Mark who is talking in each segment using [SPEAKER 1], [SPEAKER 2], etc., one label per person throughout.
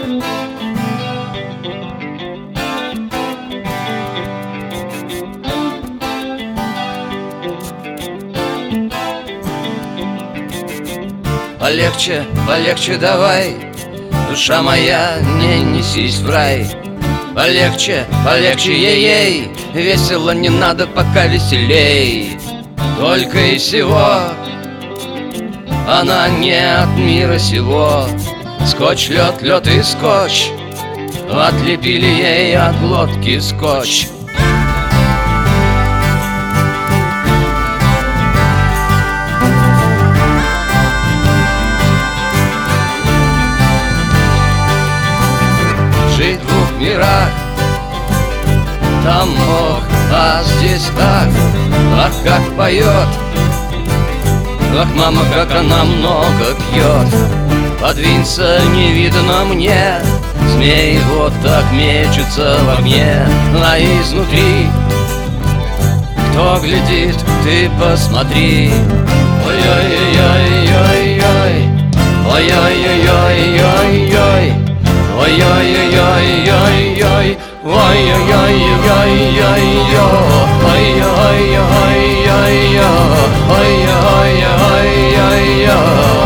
[SPEAKER 1] Полегче, полегче давай, душа моя, не несись в рай. Полегче, полегче, ей-ей, весело не надо, пока веселей. Только и всего она не от мира сего. Скотч, лед, лед и скотч отлепили ей от глотки скотч. Жить в двух мирах, там Бог, а здесь так. Ах, как поет, ах, мама, как она много пьет. Подвинься, не видно мне, змей вот так мечется в огне. А изнутри, кто глядит, ты посмотри. Ой-ой-ой-ой-ой-ой, ой-ой-ой-ой-ой-ой, ой-ой-ой-ой-ой-ой, ой-ой-ой-ой-ой-ой.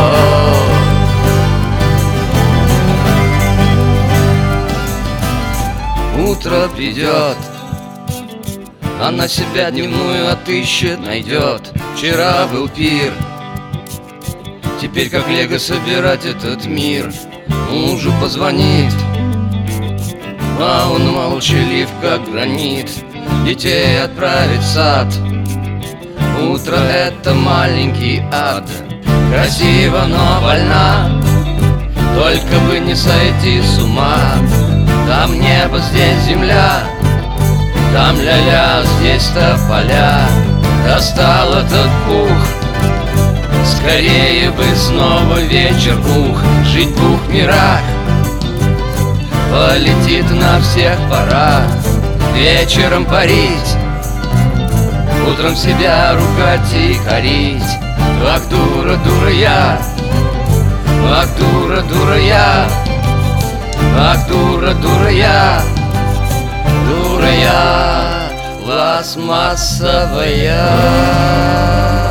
[SPEAKER 1] Утро придет, она себя дневную отыщет, найдет. Вчера был пир, теперь как лего собирать этот мир. Мужу позвонит, а он молчалив, как гранит. Детей отправит в сад, утро — это маленький ад. Красиво, но больна, только бы не сойти с ума. Там небо, здесь земля, там ля-ля, здесь-то поля. Достал этот пух, скорее бы снова вечер, ух. Жить в двух мирах, полетит на всех парах. Вечером парить, утром себя ругать и корить. Ах, дура, дура я, ах, дура, дура я, ах, дура, дура я, дура я пластмассовая.